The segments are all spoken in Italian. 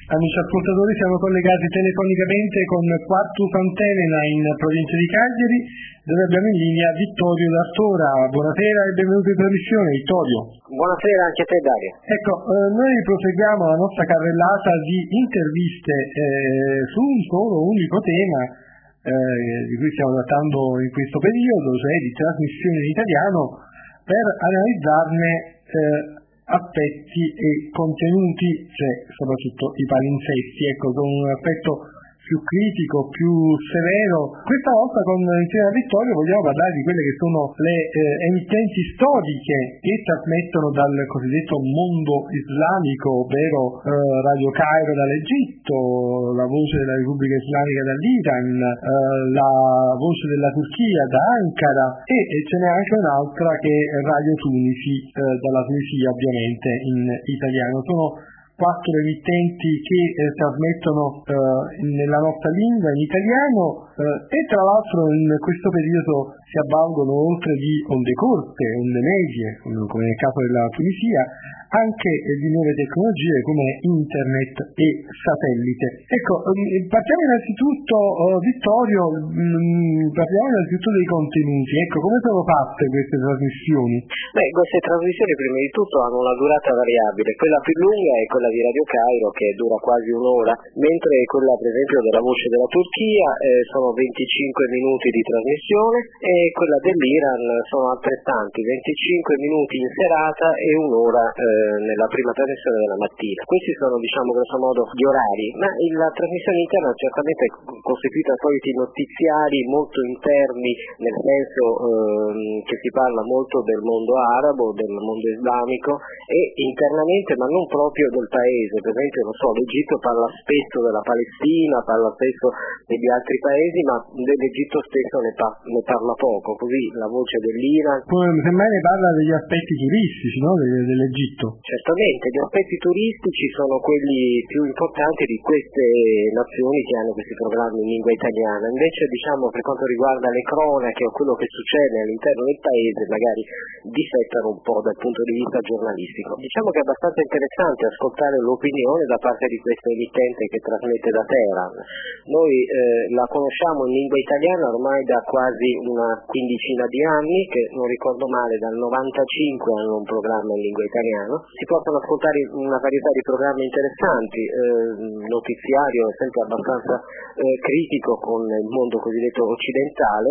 Amici ascoltatori, siamo collegati telefonicamente con Quartus Antenna in provincia di Cagliari, dove abbiamo in linea Vittorio D'Artora. Buonasera e benvenuto in trasmissione, Vittorio. Buonasera anche a te, Dario. Ecco, noi proseguiamo la nostra carrellata di interviste su un solo unico tema di cui stiamo trattando in questo periodo, cioè di trasmissione in italiano, per analizzarne aspetti e contenuti, cioè soprattutto i palinsesti, ecco, con un aspetto più critico, più severo. Questa volta insieme a Vittorio vogliamo parlare di quelle che sono le emittenti storiche che trasmettono dal cosiddetto mondo islamico, ovvero Radio Cairo dall'Egitto, la voce della Repubblica Islamica dall'Iran, la voce della Turchia da Ankara e ce n'è anche un'altra che è Radio Tunisi, dalla Tunisia ovviamente in italiano. Sono 4 emittenti che trasmettono nella nostra lingua, in italiano, e tra l'altro in questo periodo si avvalgono, oltre di onde corte, onde medie, come nel caso della Tunisia, anche di nuove tecnologie come internet e satellite. Ecco, partiamo innanzitutto, Vittorio, parliamo innanzitutto dei contenuti. Ecco, come sono fatte queste trasmissioni? Queste trasmissioni prima di tutto hanno una durata variabile. Quella più lunga è quella di Radio Cairo, che dura quasi un'ora, mentre quella per esempio della voce della Turchia sono 25 minuti di trasmissione, e quella dell'Iran sono altrettanti, 25 minuti in serata e un'ora nella prima trasmissione della mattina. Questi sono, diciamo, grosso modo gli orari, ma la trasmissione interna certamente è costituita da soliti notiziari molto interni, nel senso che si parla molto del mondo arabo, del mondo islamico, e internamente, ma non proprio del paese. Per esempio, non so, l'Egitto parla spesso della Palestina, parla spesso degli altri paesi, ma dell'Egitto stesso ne parla poco. Così la voce dell'Iran semmai ne parla degli aspetti turistici, no? dell'Egitto. Certamente, gli aspetti turistici sono quelli più importanti di queste nazioni che hanno questi programmi in lingua italiana. Invece, diciamo, per quanto riguarda le cronache o quello che succede all'interno del paese, magari difettano un po' dal punto di vista giornalistico. Diciamo che è abbastanza interessante ascoltare l'opinione da parte di questo emittente che trasmette da Teheran. Noi la conosciamo in lingua italiana ormai da quasi una quindicina di anni, che non ricordo male dal 95 hanno un programma in lingua italiana. Si possono ascoltare una varietà di programmi interessanti, notiziario è sempre abbastanza critico con il mondo cosiddetto occidentale.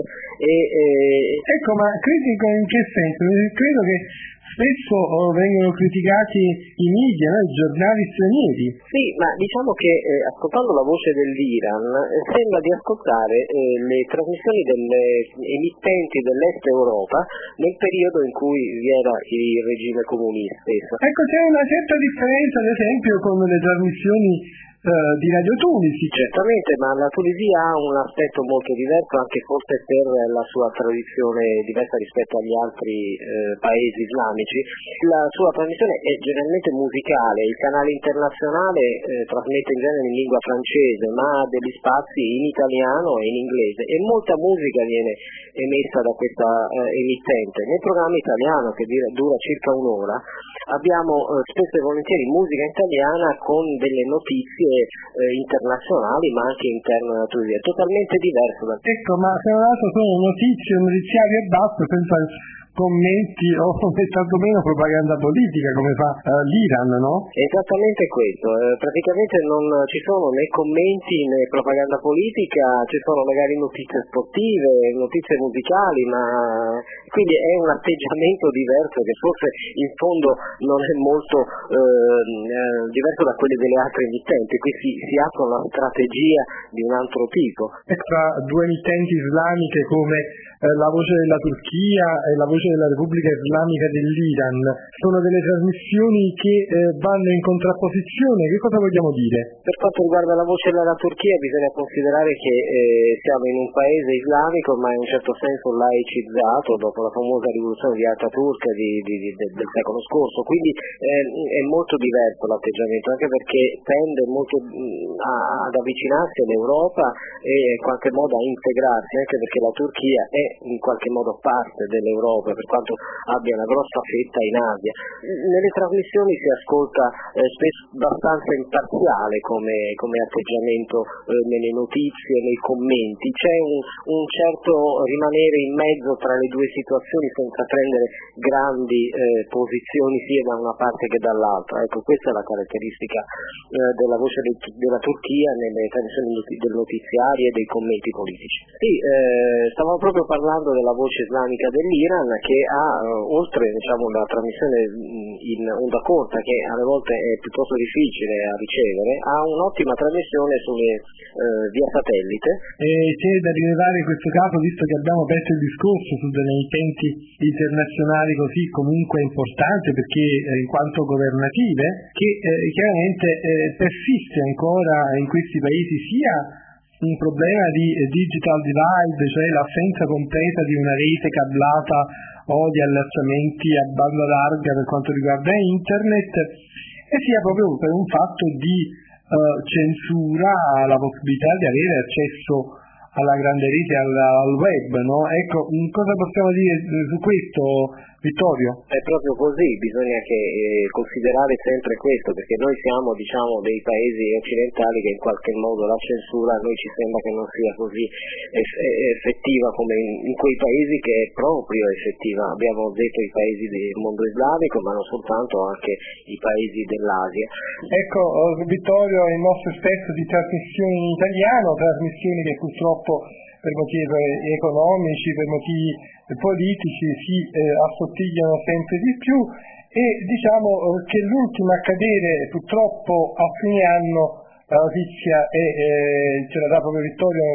Ecco, ma critico in che senso? Credo che spesso vengono criticati i media, i giornali stranieri. Sì, ma diciamo che ascoltando la voce dell'Iran sembra di ascoltare le trasmissioni delle emittenti dell'Est Europa nel periodo in cui vi era il regime comunista. Ecco, c'è una certa differenza, ad esempio, con le trasmissioni di Radio Tunisi. Certamente, ma la Tunisia ha un aspetto molto diverso, anche forse per la sua tradizione diversa rispetto agli altri paesi islamici. La sua trasmissione è generalmente musicale, il canale internazionale trasmette in genere in lingua francese, ma ha degli spazi in italiano e in inglese, e molta musica viene emessa da questa emittente. Nel programma italiano, che dura circa un'ora, abbiamo spesso e volentieri musica italiana con delle notizie internazionali, ma anche interne alla Tunisia. È totalmente diverso. Ecco, ma se non altro sono notiziarie e basta, senza commenti o tantomeno propaganda politica come fa l'Iran, no? Esattamente questo, praticamente non ci sono né commenti né propaganda politica, ci sono magari notizie sportive, notizie musicali, ma quindi è un atteggiamento diverso che forse in fondo non è molto diverso da quelli delle altre emittenti. Qui si apre una strategia di un altro tipo. Tra due emittenti islamiche come la voce della Turchia e la voce della Repubblica Islamica dell'Iran sono delle trasmissioni che vanno in contrapposizione. Che cosa vogliamo dire? Per quanto riguarda la voce della Turchia bisogna considerare che siamo in un paese islamico, ma in un certo senso laicizzato dopo la famosa rivoluzione di Ataturk del secolo scorso, quindi è molto diverso l'atteggiamento, anche perché tende molto ad avvicinarsi all'Europa e in qualche modo a integrarsi, anche perché la Turchia è in qualche modo parte dell'Europa, per quanto abbia una grossa fetta in Asia. Nelle trasmissioni si ascolta spesso abbastanza imparziale come atteggiamento nelle notizie, nei commenti, c'è un certo rimanere in mezzo tra le due situazioni senza prendere grandi posizioni sia da una parte che dall'altra. Ecco, questa è la caratteristica della voce della Turchia nelle trasmissioni del notiziario e dei commenti politici. Sì, stavamo proprio parlando della voce islamica dell'Iran che ha, oltre la trasmissione in onda corta, che alle volte è piuttosto difficile a ricevere, ha un'ottima trasmissione via satellite. C'è da rilevare in questo caso, visto che abbiamo aperto il discorso su delle emittenti internazionali così comunque importanti perché in quanto governative, che chiaramente persiste ancora in questi paesi sia un problema di digital divide, cioè l'assenza completa di una rete cablata o di allacciamenti a banda larga per quanto riguarda internet, e sia proprio per un fatto di censura alla possibilità di avere accesso alla grande rete, al web, no? Ecco, cosa possiamo dire su questo, Vittorio? È proprio così, bisogna considerare sempre questo, perché noi siamo dei paesi occidentali che in qualche modo la censura a noi ci sembra che non sia così effettiva come in quei paesi che è proprio effettiva. Abbiamo detto i paesi del mondo islamico, ma non soltanto, anche i paesi dell'Asia. Ecco, Vittorio, il nostro spesso di trasmissioni in italiano, trasmissioni che purtroppo per motivi economici, per motivi politici si assottigliano sempre di più, e diciamo che l'ultima a cadere purtroppo a fine anno, la notizia ce la dà proprio Vittorio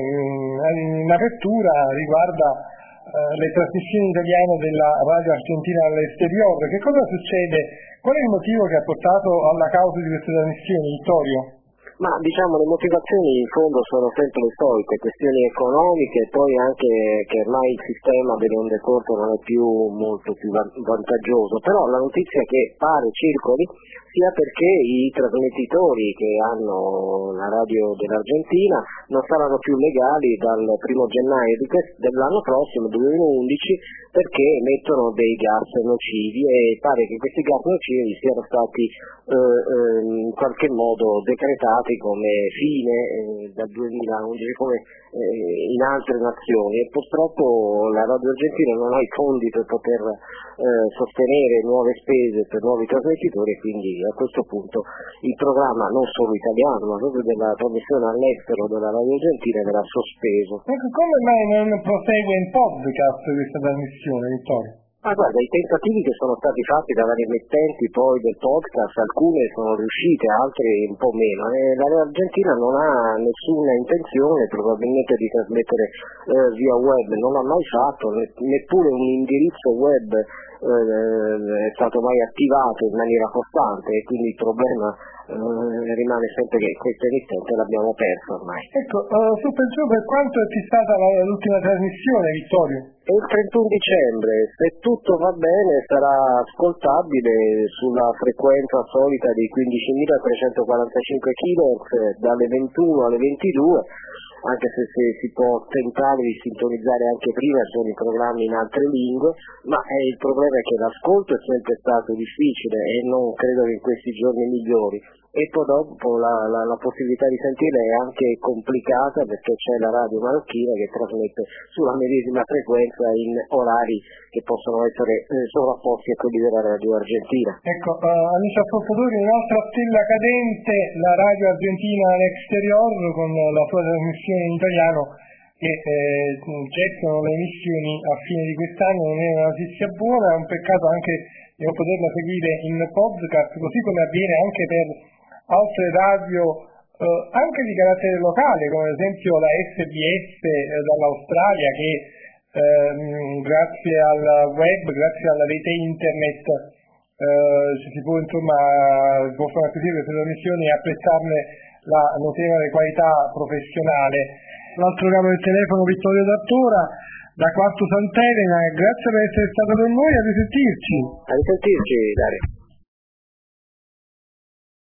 in apertura, riguarda le trasmissioni italiane della radio argentina all'esterior. Che cosa succede? Qual è il motivo che ha portato alla causa di queste trasmissioni, Vittorio? Ma le motivazioni in fondo sono sempre le solite, questioni economiche, e poi anche che ormai il sistema delle onde corte non è più molto più vantaggioso, però la notizia che pare circoli sia perché i trasmettitori che hanno la radio dell'Argentina non saranno più legali dal 1 gennaio dell'anno prossimo, 2011, perché emettono dei gas nocivi, e pare che questi gas nocivi siano stati in qualche modo decretati come fine dal 2011 come in altre nazioni, e purtroppo la radio argentina non ha i fondi per poter sostenere nuove spese per nuovi trasmettitori, e quindi a questo punto il programma non solo italiano ma proprio della trasmissione all'estero della radio argentina verrà sospeso. Come mai non prosegue in podcast questa trasmissione, Vittorio? Guarda, i tentativi che sono stati fatti da vari emittenti poi del podcast, alcune sono riuscite, altre un po' meno. La Radio Argentina non ha nessuna intenzione probabilmente di trasmettere via web, non l'ha mai fatto, neppure un indirizzo web è stato mai attivato in maniera costante, e quindi il problema rimane sempre che questa emittente l'abbiamo persa ormai. Ecco, su per giù, per quanto è fissata l'ultima trasmissione, Vittorio? Il 31 dicembre, se tutto va bene, sarà ascoltabile sulla frequenza solita di 15.345 kHz dalle 21 alle 22, anche se si può tentare di sintonizzare anche prima, sono i programmi in altre lingue, ma il problema è che l'ascolto è sempre stato difficile e non credo che in questi giorni migliori, e poi dopo la possibilità di sentire è anche complicata perché c'è la radio marocchina che trasmette sulla medesima frequenza in orari che possono essere sovrapposti a quelli della radio argentina. Ecco, amici ascoltatori, un'altra stella cadente, la radio argentina all'exterior, con la sua trasmissione in italiano, che cessano le emissioni a fine di quest'anno. Non è una notizia buona, è un peccato anche di non poterla seguire in podcast, così come avviene anche per altre radio anche di carattere locale, come ad esempio la SBS dall'Australia, che grazie al web, grazie alla rete internet si può possono acquisire queste trasmissioni e apprezzarne la notevole qualità professionale. L'altro capo del telefono, Vittorio D'Attora, da Quarto Sant'Elena. Grazie per essere stato con noi, a risentirci. A risentirci, Dario.